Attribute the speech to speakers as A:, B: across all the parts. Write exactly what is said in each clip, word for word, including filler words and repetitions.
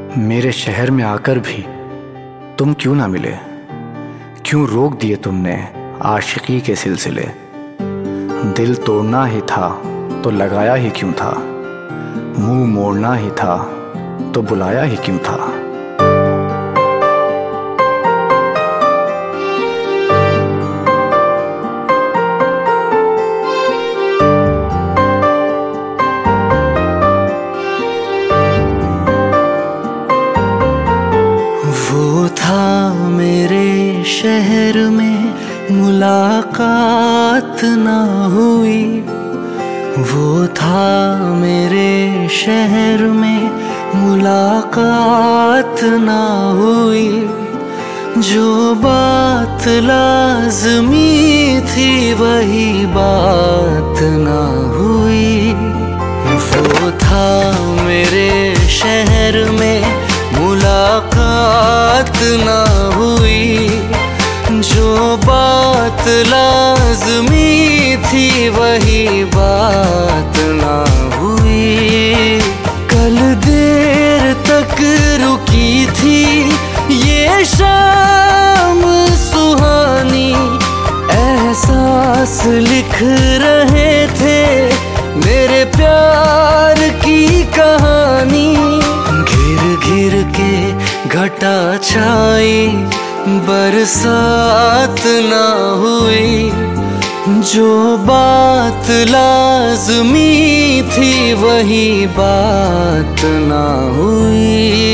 A: मेरे शहर में आकर भी तुम क्यों ना मिले, क्यों रोक दिए तुमने आशिकी के सिलसिले। दिल तोड़ना ही था तो लगाया ही क्यों था, मुंह मोड़ना ही था तो बुलाया ही क्यों था।
B: वो था मेरे शहर में मुलाकात ना हुई, वो था मेरे शहर में मुलाकात ना हुई। जो बात लाज़मी थी वही बात ना हुई। वो था मेरे शहर में मुलाकात ना हुई, जो बात लाज़मी थी वही बात ना हुई। कल देर तक रुकी थी ये शाम सुहानी, एहसास लिख रहे थे मेरे प्यार की कहानी। घिर घिर के घटा छाई बरसात ना हुई, जो बात लाज़मी थी वही बात ना हुई।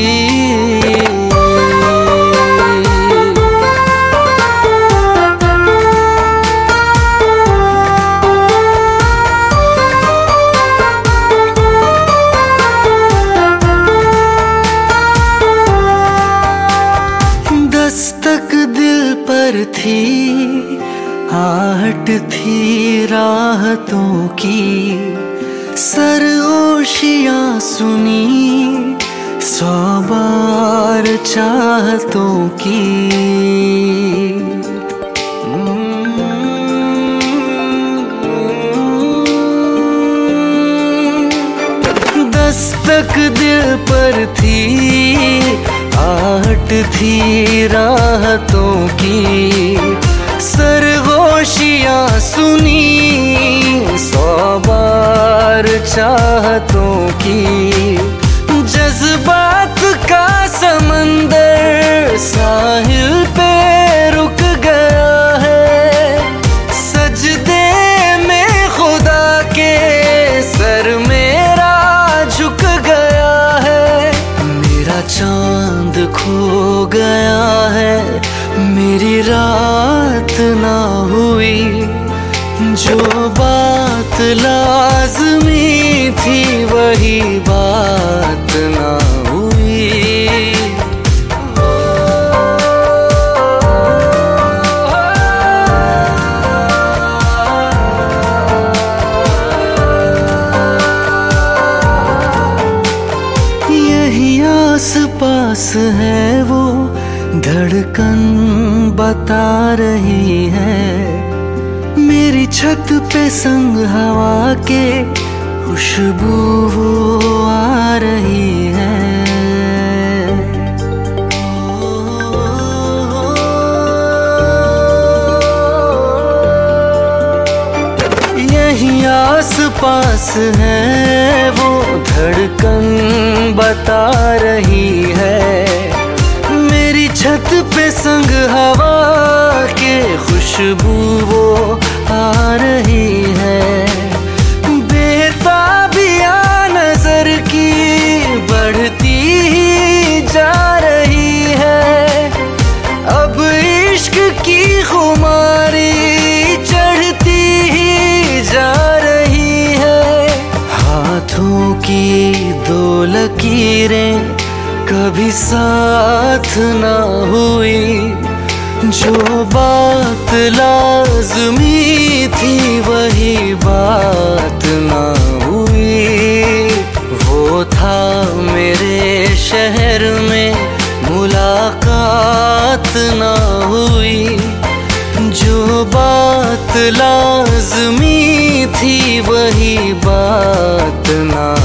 B: दस्तक दिल पर थी, आहट थी राहतों की, सरगोशियां सुनी सौ बार चाहतों की। दस्तक दिल पर थी, आहट थी राहतों की, सरगोशियां सुनी सौ बार चाहतों की। जज्बात का समंदर साहिल पे रुक गया है, सजदे में खुदा के सर मेरा झुक गया है। मेरा चांद खो गया है, मेरी रात ना हुई, जो बात लाज़मी थी वही बात ना हुई। यही आस पास है वो धड़कन बता रही है, मेरी छत पे संग हवा के खुशबू वो आ रही है। यही आस पास है वो धड़कन बता रही है, मेरी छत पे संग हवा के खुशबू वो आ रही है। बेताबियां नजर की बढ़ती ही जा रही है, अब इश्क की खुमारी चढ़ती ही जा रही है। हाथों की दो लकीरें कभी साथ ना हुई, जो बात लाज़मी थी वही बात ना हुई। वो था मेरे शहर में मुलाकात ना हुई, जो बात लाज़मी थी वही बात ना